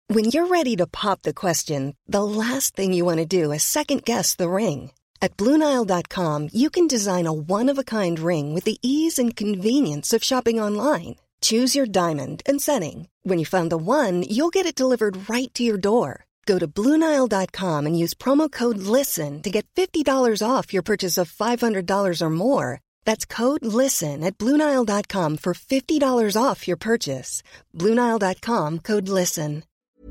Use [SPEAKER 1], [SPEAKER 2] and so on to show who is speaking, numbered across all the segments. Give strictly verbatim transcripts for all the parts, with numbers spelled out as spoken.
[SPEAKER 1] When you're ready to pop the question, the last thing you want to do is second-guess the ring. At Blue Nile dot com, you can design a one-of-a-kind ring with the ease and convenience of shopping online. Choose your diamond and setting. When you find the one, you'll get it delivered right to your door. Go to Blue Nile dot com and use promo code LISTEN to get fifty dollars off your purchase of five hundred dollars or more. That's code LISTEN at Blue Nile dot com for fifty dollars off your purchase. Blue Nile dot com, code LISTEN.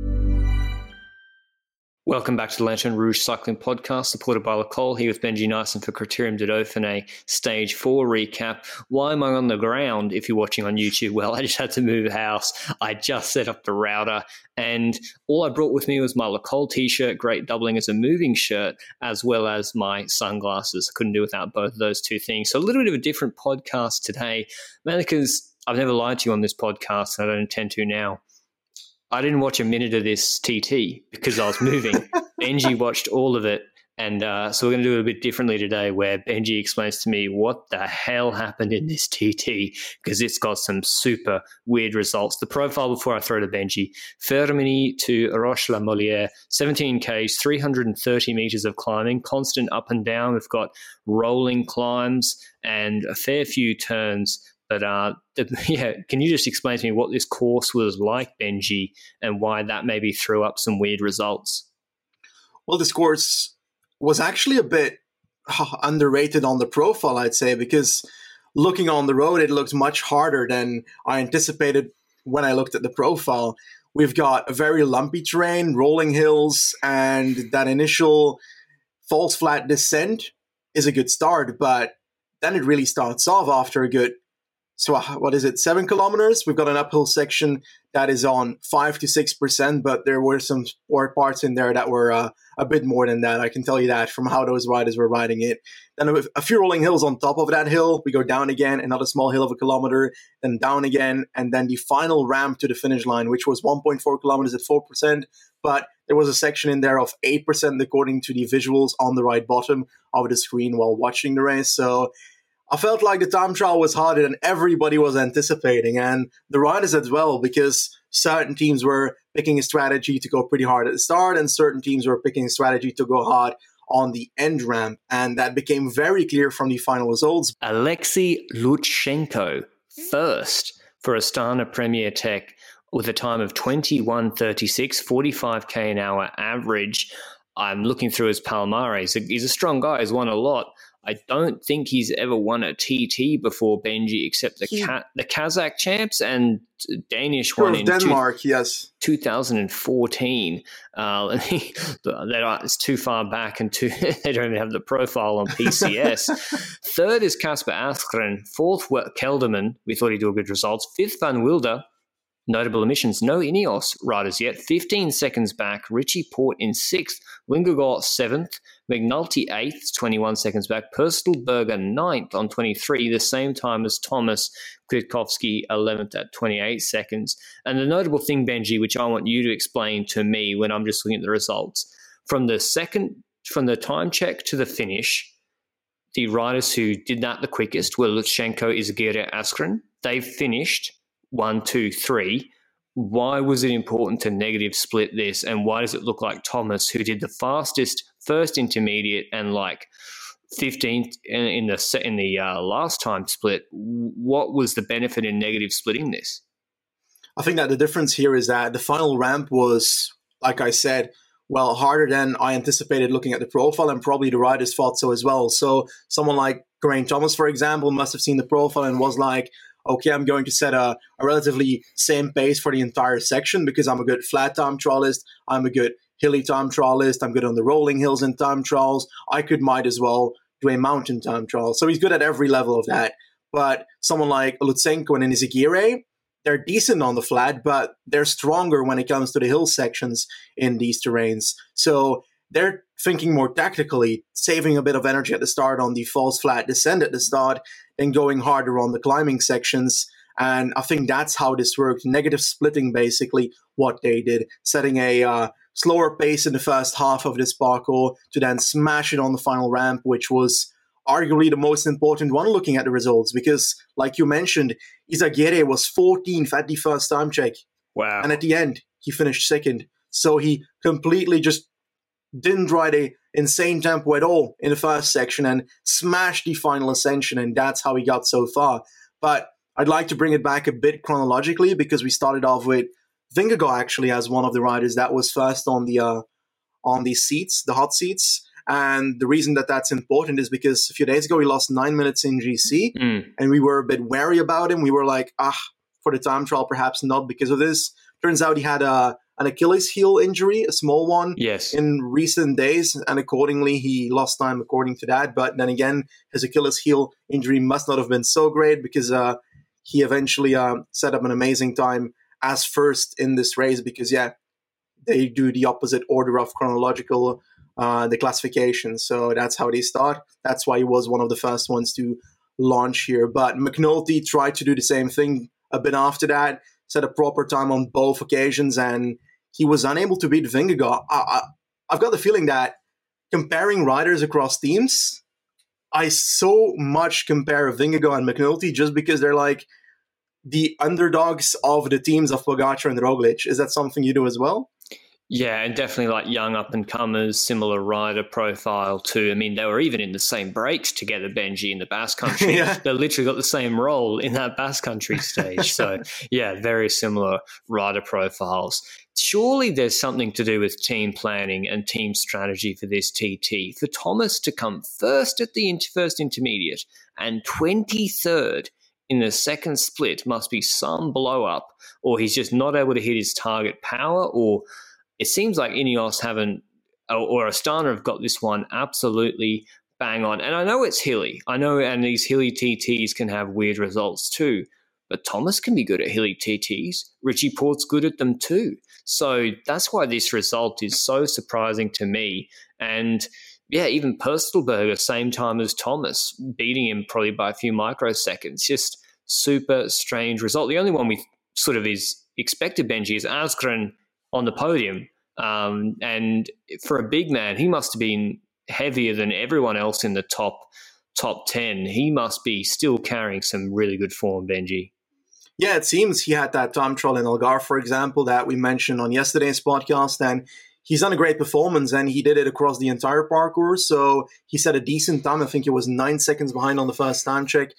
[SPEAKER 2] Welcome back to the Lanterne Rouge Cycling Podcast, supported by Lecole, here with Benji Nyssen for Criterium du Dauphiné Stage four recap. Why am I on the ground if you're watching on YouTube? Well, I just had to move house. I just set up the router, and all I brought with me was my Lecole t-shirt, great doubling as a moving shirt, as well as my sunglasses. I couldn't do without both of those two things. So a little bit of a different podcast today, mainly because I've never lied to you on this podcast, and I don't intend to now. I didn't watch a minute of this T T because I was moving. Benji watched all of it. And uh, so we're going to do it a bit differently today, where Benji explains to me what the hell happened in this T T, because it's got some super weird results. The profile before I throw to Benji: Fermini to Roche-la-Molière, seventeen Ks, three hundred thirty meters of climbing, constant up and down. We've got rolling climbs and a fair few turns. But uh, yeah, can you just explain to me what this course was like, Benji, and why that maybe threw up some weird results?
[SPEAKER 3] Well, this course was actually a bit underrated on the profile, I'd say, because looking on the road, it looked much harder than I anticipated when I looked at the profile. We've got a very lumpy terrain, rolling hills, and that initial false flat descent is a good start, but then it really starts off after a good So what is it, seven kilometers? We've got an uphill section that is on five to six percent, but there were some sport parts in there that were uh, a bit more than that. I can tell you that from how those riders were riding it. Then a few rolling hills on top of that hill. We go down again, another small hill of a kilometer, then down again, and then the final ramp to the finish line, which was one point four kilometers at four percent. But there was a section in there of eight percent according to the visuals on the right bottom of the screen while watching the race. So I felt like the time trial was harder than everybody was anticipating, and the riders as well, because certain teams were picking a strategy to go pretty hard at the start, and certain teams were picking a strategy to go hard on the end ramp, and that became very clear from the final results.
[SPEAKER 2] Alexei Lutsenko, first for Astana Premier Tech, with a time of twenty-one thirty-six, forty-five k an hour average. I'm looking through his Palmares. He's a, he's a strong guy. He's won a lot. I don't think he's ever won a T T before, Benji, except the
[SPEAKER 3] he,
[SPEAKER 2] Ka- the Kazakh champs and Danish
[SPEAKER 3] sure,
[SPEAKER 2] one in
[SPEAKER 3] Denmark,
[SPEAKER 2] two,
[SPEAKER 3] yes,
[SPEAKER 2] two thousand fourteen. Uh, that is too far back, and too, they don't even have the profile on P C S. Third is Kasper Askren. Fourth, Kelderman. We thought he'd do good results. Fifth, Van Wilder. Notable omissions, no Ineos riders yet. fifteen seconds back, Richie Port in sixth, Wingegaard seventh, McNulty eighth, twenty-one seconds back, Purcellberger ninth on twenty-three, the same time as Thomas, Kwiatkowski eleventh at twenty-eight seconds. And the notable thing, Benji, which I want you to explain to me when I'm just looking at the results, from the second, from the time check to the finish, the riders who did that the quickest were Lutsenko, Izagirre, Askren. They've finished one, two, three. Why was it important to negative split this, and why does it look like Thomas, who did the fastest first intermediate and like fifteenth in, in the in the uh, last time split? What was the benefit in negative splitting this?
[SPEAKER 3] I think that the difference here is that the final ramp was, like I said, well, harder than I anticipated looking at the profile, and probably the riders thought so as well. So someone like Geraint Thomas, for example, must have seen the profile and was like, okay, I'm going to set a, a relatively same pace for the entire section because I'm a good flat time trialist, I'm a good hilly time trialist, I'm good on the rolling hills and time trials. I could might as well do a mountain time trial. So he's good at every level of that. But someone like Lutsenko and Izagirre, they're decent on the flat, but they're stronger when it comes to the hill sections in these terrains. So they're thinking more tactically, saving a bit of energy at the start on the false flat descent at the start, then going harder on the climbing sections. And I think that's how this worked. Negative splitting, basically, what they did, setting a uh, slower pace in the first half of this parkour to then smash it on the final ramp, which was arguably the most important one looking at the results. Because, like you mentioned, Izagirre was fourteenth at the first time check.
[SPEAKER 2] Wow.
[SPEAKER 3] And at the end, he finished second. So he completely just didn't ride a insane tempo at all in the first section and smashed the final ascension, and that's how he got so far. But I'd like to bring it back a bit chronologically, because we started off with Vingegaard actually as one of the riders that was first on the uh, on the seats, the hot seats. And the reason that that's important is because a few days ago he lost nine minutes in G C,
[SPEAKER 2] Mm.
[SPEAKER 3] and we were a bit wary about him. We were like, ah, for the time trial, perhaps not because of this. Turns out he had a an Achilles heel injury, a small one,
[SPEAKER 2] Yes.
[SPEAKER 3] in recent days, and accordingly he lost time according to that. But then again, his Achilles heel injury must not have been so great, because uh, he eventually uh, set up an amazing time as first in this race, because yeah, they do the opposite order of chronological uh, the classification. So that's how they start. That's why he was one of the first ones to launch here. But McNulty tried to do the same thing a bit after that, set a proper time on both occasions, and he was unable to beat Vingegaard. I, I, I've got the feeling that comparing riders across teams, I so much compare Vingegaard and McNulty just because they're like the underdogs of the teams of Pogacar and Roglic. Is that something you do as well?
[SPEAKER 2] Yeah, and definitely like young up-and-comers, similar rider profile too. I mean, they were even in the same breaks together, Benji, in the Basque Country.
[SPEAKER 3] Yeah.
[SPEAKER 2] They literally got the same role in that Basque Country stage. So, yeah, very similar rider profiles. Surely there's something to do with team planning and team strategy for this T T. For Thomas to come first at the inter- first intermediate and twenty-third in the second split must be some blow-up, or he's just not able to hit his target power, or it seems like Ineos haven't, or Astana have got this one absolutely bang on. And I know it's hilly. I know, and these hilly T Ts can have weird results too. But Thomas can be good at hilly T Ts. Richie Porte's good at them too. So that's why this result is so surprising to me. And yeah, even Purstleberger, same time as Thomas, beating him probably by a few microseconds. Just super strange result. The only one we sort of is expected, Benji, is Asgreen on the podium. Um, and for a big man, he must have been heavier than everyone else in the top top ten. He must be still carrying some really good form, Benji.
[SPEAKER 3] Yeah, it seems he had that time trial in Algarve, for example, that we mentioned on yesterday's podcast, and he's done a great performance, and he did it across the entire parkour. So he set a decent time. I think it was nine seconds behind on the first time check,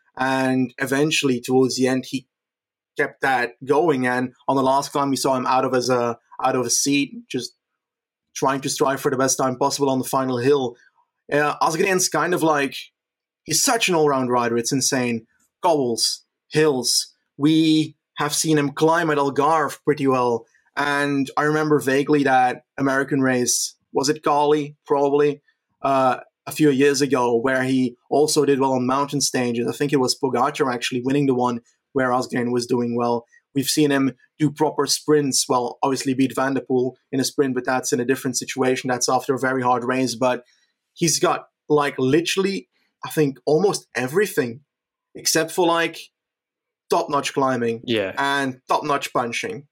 [SPEAKER 3] and eventually towards the end, he kept that going. And on the last climb, we saw him out of his uh, out of his seat, just trying to strive for the best time possible on the final hill. Uh, Asgreen's kind of like, he's such an all-round rider. It's insane. Cobbles, hills. We have seen him climb at Algarve pretty well. And I remember vaguely that American race, was it Cali? Probably. Uh, a few years ago, where he also did well on mountain stages. I think it was Pogacar actually winning the one where Asgreen was doing well. We've seen him do proper sprints. Well, obviously beat Van der Poel in a sprint, but that's in a different situation. That's after a very hard race. But he's got like literally, I think, almost everything except for like top-notch climbing
[SPEAKER 2] Yeah.
[SPEAKER 3] and top-notch punching.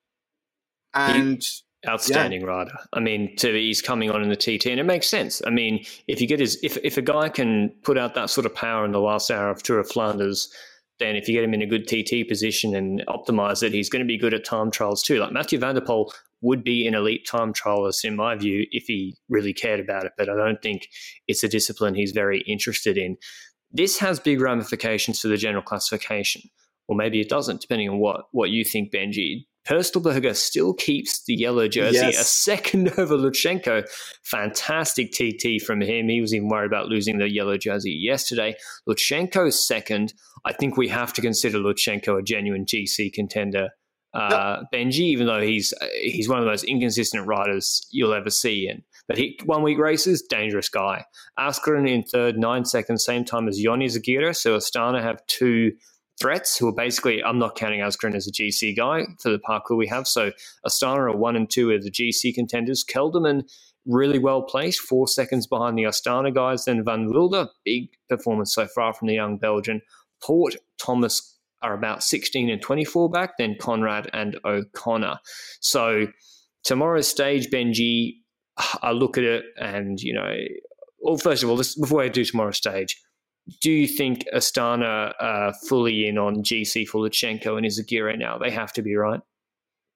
[SPEAKER 3] And
[SPEAKER 2] Outstanding
[SPEAKER 3] yeah.
[SPEAKER 2] rider. I mean, to, he's coming on in the T T, and it makes sense. I mean, if you get his, if if a guy can put out that sort of power in the last hour of Tour of Flanders, then if you get him in a good T T position and optimize it, he's going to be good at time trials too. Like Mathieu van der Poel would be an elite time trialist, in my view, if he really cared about it. But I don't think it's a discipline he's very interested in. This has big ramifications to the general classification, or maybe it doesn't, depending on what, what you think, Benji. Purstleberger still keeps the yellow jersey,
[SPEAKER 3] Yes.
[SPEAKER 2] a second over Lutsenko. Fantastic T T from him. He was even worried about losing the yellow jersey yesterday. Lutsenko's second. I think we have to consider Lutsenko a genuine G C contender, uh, yep. Benji, even though he's he's one of the most inconsistent riders you'll ever see. And But he, one-week races, dangerous guy. Asgreen in third, nine seconds, same time as Yoni Zagira. So Astana have two threats who are basically, I'm not counting Asgreen as a G C guy for the parkour we have. So Astana are one and two are the G C contenders. Kelderman really well placed, four seconds behind the Astana guys. Then Van Wilder, big performance so far from the young Belgian. Port, Thomas are about sixteen and twenty-four back, then Conrad and O'Connor. So tomorrow's stage, Benji, I look at it and, you know, well, first of all, this, before I do tomorrow's stage, do you think Astana are fully in on G C for Lutsenko and Izagirre now? They have to be, right?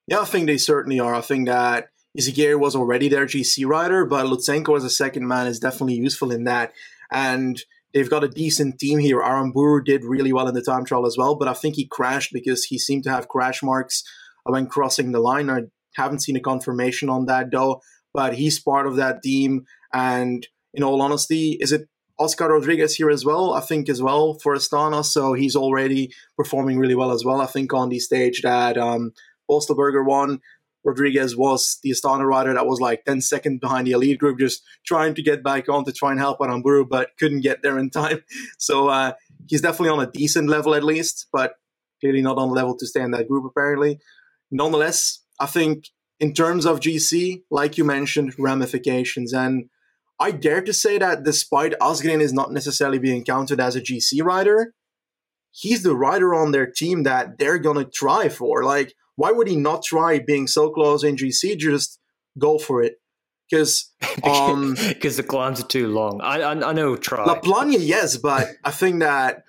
[SPEAKER 3] Yeah, I think they certainly are. I think that Izagirre was already their G C rider, but Lutsenko as a second man is definitely useful in that. And they've got a decent team here. Aramburu did really well in the time trial as well, but I think he crashed because he seemed to have crash marks when crossing the line. I haven't seen a confirmation on that though, but he's part of that team. And in all honesty, is it Oscar Rodriguez here as well? I think as well for Astana, so he's already performing really well as well. I think on the stage that um, Postelberger won, Rodriguez was the Astana rider that was like ten seconds behind the elite group, just trying to get back on to try and help Aramburu, but couldn't get there in time. So uh, he's definitely on a decent level at least, but clearly not on the level to stay in that group apparently. Nonetheless, I think in terms of G C, like you mentioned, ramifications. And I dare to say that despite Asgreen is not necessarily being counted as a G C rider, he's the rider on their team that they're going to try for. Like, why would he not try being so close in G C? Just go for it. Because um,
[SPEAKER 2] the climbs are too long. I I, I know try.
[SPEAKER 3] La Plagne, yes, but I think that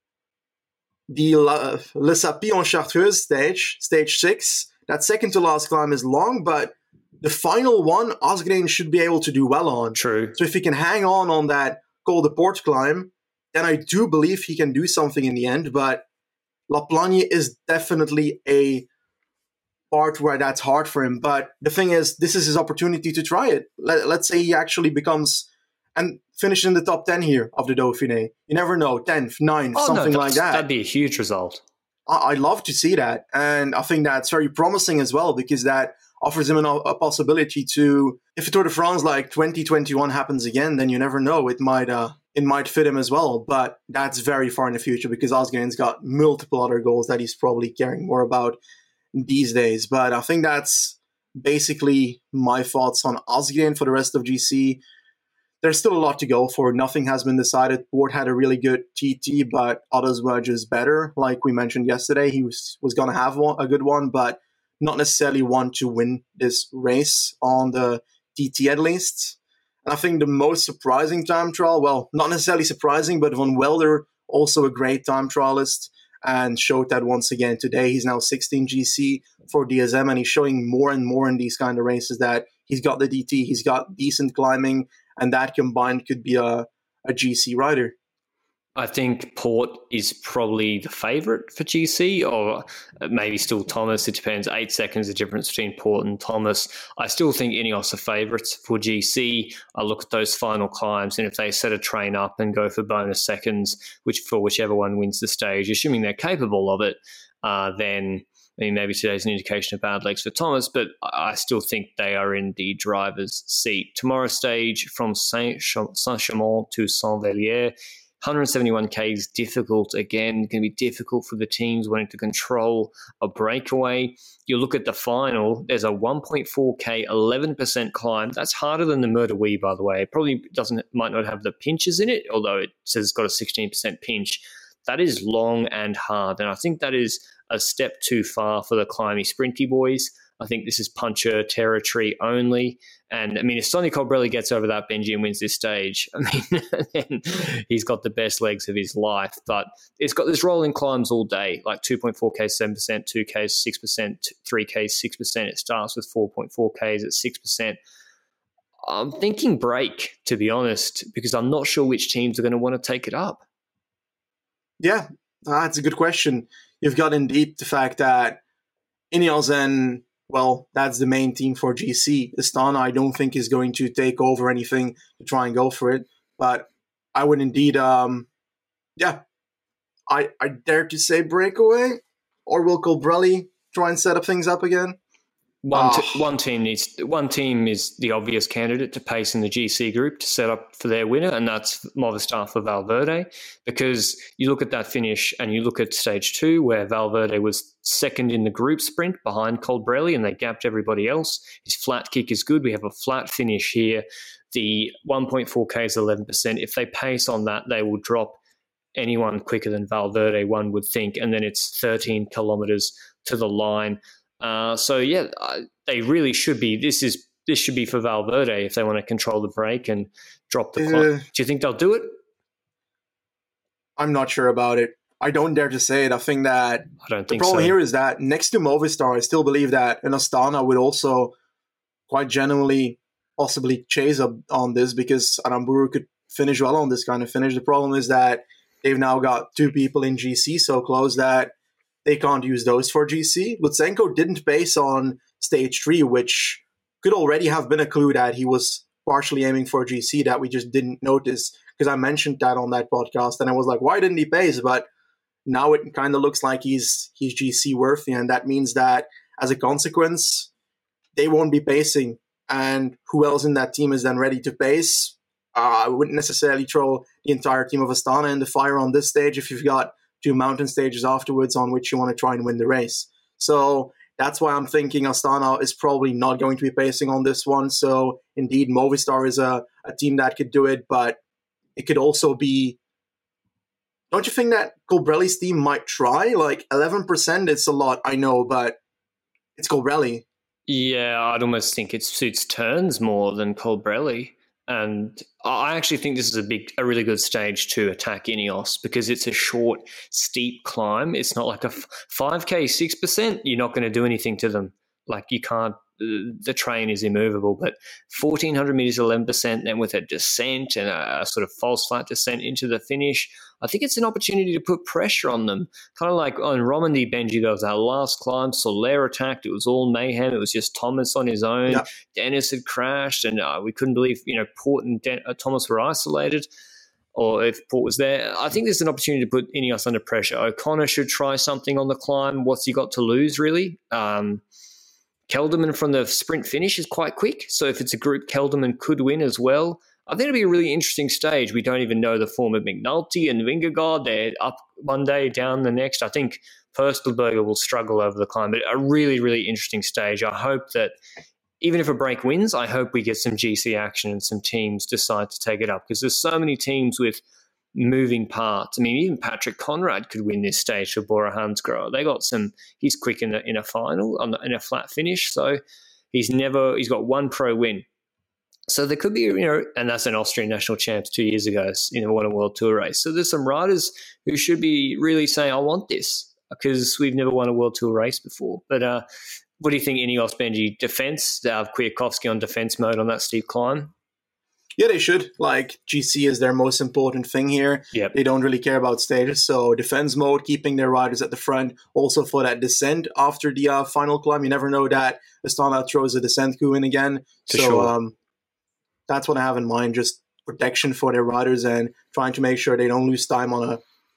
[SPEAKER 3] the La, Le Sapi en Chartreuse stage, stage six, that second to last climb is long, but the final one, Asgreen should be able to do well on.
[SPEAKER 2] True.
[SPEAKER 3] So if he can hang on on that Col de Port climb, then I do believe he can do something in the end. But La Plagne is definitely a part where that's hard for him. But the thing is, this is his opportunity to try it. Let, let's say he actually becomes and finishes in the top ten here of the Dauphiné. You never know, tenth, ninth,
[SPEAKER 2] oh,
[SPEAKER 3] something
[SPEAKER 2] no,
[SPEAKER 3] like that.
[SPEAKER 2] That'd be a huge result.
[SPEAKER 3] I, I'd love to see that. And I think that's very promising as well, because that offers him an, a possibility to, if the Tour de France like twenty twenty-one happens again, then you never know. It might uh, it might fit him as well. But that's very far in the future because Asgreen's got multiple other goals that he's probably caring more about these days. But I think that's basically my thoughts on Asgreen for the rest of G C. There's still a lot to go for. Nothing has been decided. Port had a really good T T, but others were just better. Like we mentioned yesterday, he was, was going to have one, a good one, but not necessarily want to win this race on the T T at least. And I think the most surprising time trial, well, not necessarily surprising, but Van Welder, also a great time trialist, and showed that once again today. He's now sixteen G C for D S M, and he's showing more and more in these kind of races that he's got the D T, he's got decent climbing, and that combined could be a, a G C rider.
[SPEAKER 2] I think Port is probably the favourite for G C, or maybe still Thomas. It depends. Eight seconds the difference between Port and Thomas. I still think Ineos are favourites for G C. I look at those final climbs, and if they set a train up and go for bonus seconds, which for whichever one wins the stage, assuming they're capable of it, uh, then I mean, maybe today's an indication of bad legs for Thomas, but I still think they are in the driver's seat. Tomorrow's stage from Saint-Chamond to Saint-Vallier, one hundred seventy-one K is difficult. Again, going to be difficult for the teams wanting to control a breakaway. You look at the final, there's a one point four K, eleven percent climb. That's harder than the Murder-Wee, by the way. It probably doesn't, might not have the pinches in it, although it says it's got a sixteen percent pinch. That is long and hard, and I think that is a step too far for the climby sprinty boys. I think this is puncher territory only. And I mean, if Sonny Colbrelli gets over that Benji and wins this stage, I mean, then he's got the best legs of his life. But it's got this rolling climbs all day, like two point four K, seven percent, two K, six percent, three K, six percent. It starts with four point four Ks at six percent. I'm thinking break, to be honest, because I'm not sure which teams are going to want to take it up.
[SPEAKER 3] Yeah, that's a good question. You've got indeed the fact that Ineos and, well, that's the main team for G C. Astana, I don't think, is going to take over anything to try and go for it. But I would indeed, um, yeah, I, I dare to say breakaway. Or will Colbrelli try and set up things up again?
[SPEAKER 2] One,
[SPEAKER 3] oh.
[SPEAKER 2] t- one team needs one team is the obvious candidate to pace in the G C group to set up for their winner, and that's Movistar for Valverde. Because you look at that finish and you look at stage two, where Valverde was second in the group sprint behind Colbrelli, and they gapped everybody else. His flat kick is good. We have a flat finish here. The one point four K is eleven percent. If they pace on that, they will drop anyone quicker than Valverde, one would think, and then it's thirteen kilometers to the line. Uh, so yeah, uh, they really should be. This is this should be for Valverde if they want to control the break and drop the clock. Uh, do you think they'll do it?
[SPEAKER 3] I'm not sure about it. I don't dare to say it. I think that
[SPEAKER 2] I don't
[SPEAKER 3] the
[SPEAKER 2] think
[SPEAKER 3] problem
[SPEAKER 2] so.
[SPEAKER 3] here is that next to Movistar, I still believe that an Astana would also quite genuinely possibly chase up on this, because Aramburu could finish well on this kind of finish. The problem is that they've now got two people in G C so close that they can't use those for G C. Lutsenko didn't pace on stage three, which could already have been a clue that he was partially aiming for G C that we just didn't notice, because I mentioned that on that podcast and I was like, why didn't he pace? But now it kind of looks like he's he's G C worthy, and that means that as a consequence, they won't be pacing. And who else in that team is then ready to pace? Uh, I wouldn't necessarily throw the entire team of Astana in the fire on this stage if you've got two mountain stages afterwards on which you want to try and win the race. So that's why I'm thinking Astana is probably not going to be pacing on this one. So indeed, Movistar is a, a team that could do it, but it could also be... Don't you think that Colbrelli's team might try? Like eleven percent, it's a lot, I know, but it's Colbrelli.
[SPEAKER 2] Yeah, I'd almost think it suits Turns more than Colbrelli. And I actually think this is a big, a really good stage to attack Ineos, because it's a short, steep climb. It's not like a five K, six percent. You're not going to do anything to them. Like you can't, the train is immovable. But fourteen hundred meters, eleven percent, then with a descent and a, a sort of false flat descent into the finish, I think it's an opportunity to put pressure on them. Kind of like on Romandy, Benji, there was our last climb, Soler attacked, it was all mayhem, it was just Thomas on his own, yeah. Dennis had crashed, and uh, we couldn't believe, you know, Port and Den- uh, Thomas were isolated, or if Port was there. I think there's an opportunity to put Ineos under pressure. O'Connor should try something on the climb. What's he got to lose, really? Um, Kelderman from the sprint finish is quite quick, so if it's a group, Kelderman could win as well. I think it'll be a really interesting stage. We don't even know the form of McNulty and Vingegaard. They're up one day, down the next. I think Purstleberger will struggle over the climb, but a really, really interesting stage. I hope that even if a break wins, I hope we get some G C action and some teams decide to take it up, because there's so many teams with moving parts. I mean, even Patrick Conrad could win this stage for Bora Hansgrohe. They got some, he's quick in a, in a final, on the, in a flat finish. So he's never, he's got one pro win. So there could be, you know, and that's an Austrian national champs two years ago, you know, won a World Tour race. So there's some riders who should be really saying, I want this, because we've never won a World Tour race before. But uh, what do you think, Ineos, Benji? Defense, they have Kwiatkowski on defense mode on that steep climb?
[SPEAKER 3] Yeah, they should. Like, G C is their most important thing here.
[SPEAKER 2] Yep.
[SPEAKER 3] They don't really care about stages. So defense mode, keeping their riders at the front. Also for that descent after the uh, final climb. You never know that Astana throws a descent coup in again.
[SPEAKER 2] For
[SPEAKER 3] so
[SPEAKER 2] sure.
[SPEAKER 3] um, that's what I have in mind. Just protection for their riders and trying to make sure they don't lose time on a,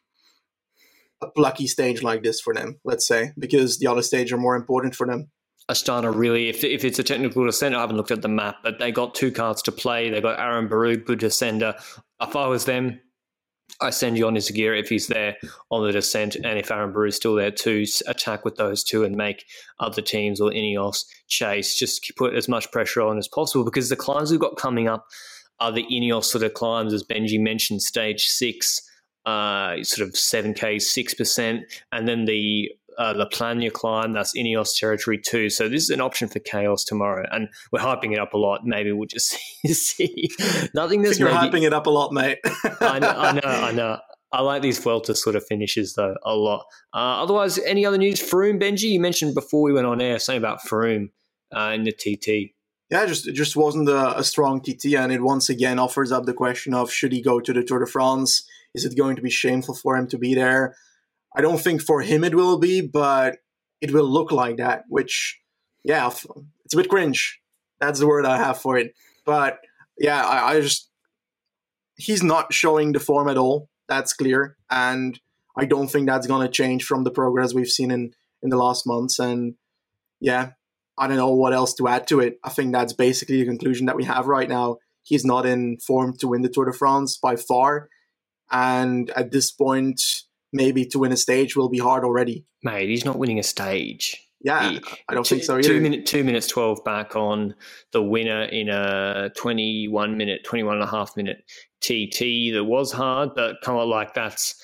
[SPEAKER 3] a plucky stage like this for them, let's say, because the other stages are more important for them.
[SPEAKER 2] Astana really, if if it's a technical descent, I haven't looked at the map, but they got two cards to play. They got Aramburu, good descender. If I was them, I send Jonas Aguirre if he's there on the descent, and if Aramburu is still there too, attack with those two and make other teams or Ineos chase. Just put as much pressure on as possible, because the climbs we've got coming up are the Ineos sort of climbs, as Benji mentioned, stage six, uh, sort of seven K, six percent, and then the Uh, La Plana climb, that's Ineos territory too. So this is an option for chaos tomorrow, and we're hyping it up a lot. Maybe we'll just see. Nothing that's
[SPEAKER 3] You're
[SPEAKER 2] maybe,
[SPEAKER 3] hyping it up a lot, mate.
[SPEAKER 2] I know, I know, I know. I like these Vuelta sort of finishes though a lot. Uh, otherwise, any other news? Froome, Benji, you mentioned before we went on air something about Froome uh, in the T T.
[SPEAKER 3] Yeah, just it just wasn't a, a strong T T, and it once again offers up the question of, should he go to the Tour de France? Is it going to be shameful for him to be there? I don't think for him it will be, but it will look like that, which, yeah, it's a bit cringe. That's the word I have for it. But, yeah, I, I just... He's not showing the form at all. That's clear. And I don't think that's going to change from the progress we've seen in, in the last months. And, yeah, I don't know what else to add to it. I think that's basically the conclusion that we have right now. He's not in form to win the Tour de France by far. And at this point... maybe to win a stage will be hard already.
[SPEAKER 2] Mate, he's not winning a stage.
[SPEAKER 3] Yeah,
[SPEAKER 2] he,
[SPEAKER 3] I don't
[SPEAKER 2] two,
[SPEAKER 3] think so either.
[SPEAKER 2] Two, minute, two minutes twelve back on the winner in a twenty-one minute, twenty-one and a half minute T T that was hard, but kind of like that's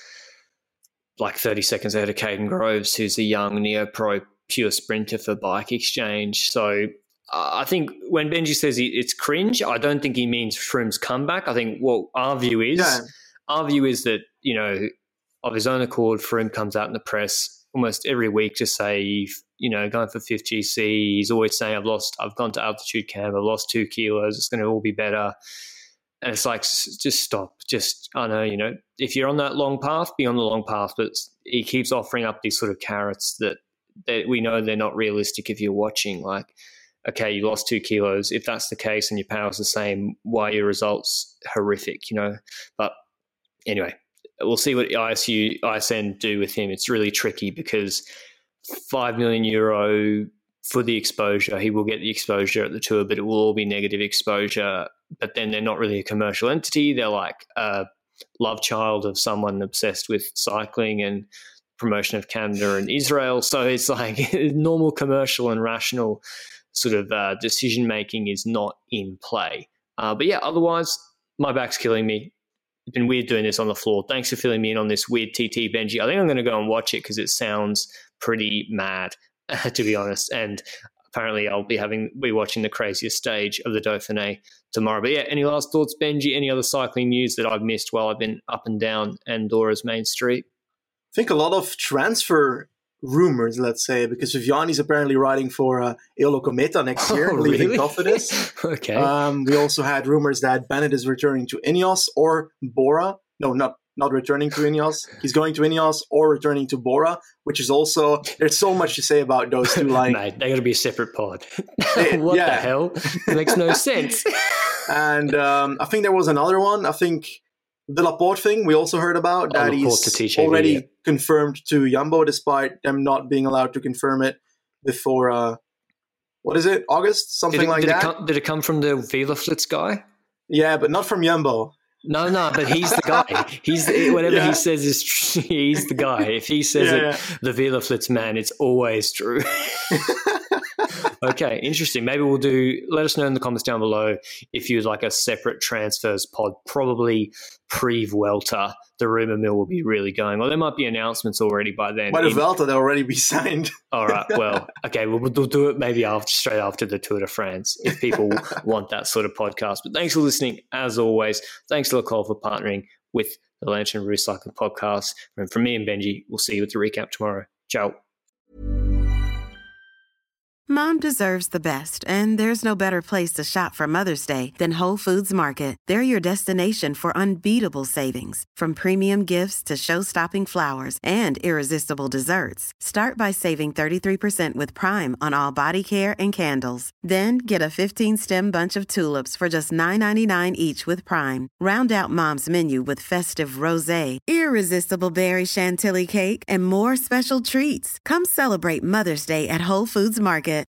[SPEAKER 2] like thirty seconds ahead of Caden Groves, who's a young neo-pro pure sprinter for Bike Exchange. So uh, I think when Benji says he, it's cringe, I don't think he means Froome's comeback. I think what our view is,
[SPEAKER 3] yeah.
[SPEAKER 2] our view is that, you know, of his own accord, Froome comes out in the press almost every week to say, you know, going for fifth G C. He's always saying, I've lost, I've gone to altitude camp, I've lost two kilos, it's going to all be better. And it's like, just stop. Just, I know, you know, if you're on that long path, be on the long path. But he keeps offering up these sort of carrots that, that we know they're not realistic if you're watching. Like, okay, you lost two kilos. If that's the case and your power's the same, why are your results horrific, you know? But anyway, we'll see what I S U, I S N do with him. It's really tricky because five million euro for the exposure. He will get the exposure at the tour, but it will all be negative exposure. But then they're not really a commercial entity. They're like a love child of someone obsessed with cycling and promotion of Canada and Israel. So it's like normal commercial and rational sort of uh, decision making is not in play. Uh, but yeah, otherwise, my back's killing me. It's been weird doing this on the floor. Thanks for filling me in on this weird T T, Benji. I think I'm going to go and watch it because it sounds pretty mad, to be honest. And apparently I'll be having be watching the craziest stage of the Dauphiné tomorrow. But yeah, any last thoughts, Benji? Any other cycling news that I've missed while I've been up and down Andorra's main street?
[SPEAKER 3] I think a lot of transfer rumors, let's say, because Viviani's apparently riding for uh, Elo Cometa next year,
[SPEAKER 2] oh,
[SPEAKER 3] leaving
[SPEAKER 2] really?
[SPEAKER 3] Cofidis.
[SPEAKER 2] Okay.
[SPEAKER 3] Um, we also had rumors that Bennett is returning to Ineos or Bora. No, not not returning to Ineos. He's going to Ineos or returning to Bora, which is also, there's so much to say about those two. Like,
[SPEAKER 2] mate, they got to be a separate pod.
[SPEAKER 3] They,
[SPEAKER 2] what
[SPEAKER 3] yeah.
[SPEAKER 2] the hell? It makes no sense.
[SPEAKER 3] And um, I think there was another one. I think the Laporte thing we also heard about, that
[SPEAKER 2] oh,
[SPEAKER 3] he's already
[SPEAKER 2] yeah.
[SPEAKER 3] confirmed to Jumbo, despite them not being allowed to confirm it before, uh, what is it, August? Something
[SPEAKER 2] did it,
[SPEAKER 3] like
[SPEAKER 2] did
[SPEAKER 3] that?
[SPEAKER 2] It come, did it come from the Veloflits guy?
[SPEAKER 3] Yeah, but not from Jumbo.
[SPEAKER 2] No, no, but he's the guy. He's whatever
[SPEAKER 3] yeah.
[SPEAKER 2] he says is true. He's the guy. If he says
[SPEAKER 3] yeah,
[SPEAKER 2] it,
[SPEAKER 3] yeah.
[SPEAKER 2] the Veloflits man, it's always true. Okay, interesting. Maybe we'll do, let us know in the comments down below if you'd like a separate transfers pod, probably pre-Vuelta. The rumour mill will be really going. Or there might be announcements already by then.
[SPEAKER 3] By the
[SPEAKER 2] in-
[SPEAKER 3] Vuelta, they'll already be signed.
[SPEAKER 2] All right, well, okay, we'll, we'll do it maybe after, straight after the Tour de France if people want that sort of podcast. But thanks for listening, as always. Thanks to Lecole for partnering with the Lanterne Rouge Cycling Podcast. And from me and Benji, we'll see you at the recap tomorrow. Ciao.
[SPEAKER 4] Mom deserves the best, and there's no better place to shop for Mother's Day than Whole Foods Market. They're your destination for unbeatable savings, from premium gifts to show-stopping flowers and irresistible desserts. Start by saving thirty-three percent with Prime on all body care and candles. Then get a fifteen-stem bunch of tulips for just nine ninety-nine each with Prime. Round out Mom's menu with festive rosé, irresistible berry chantilly cake, and more special treats. Come celebrate Mother's Day at Whole Foods Market.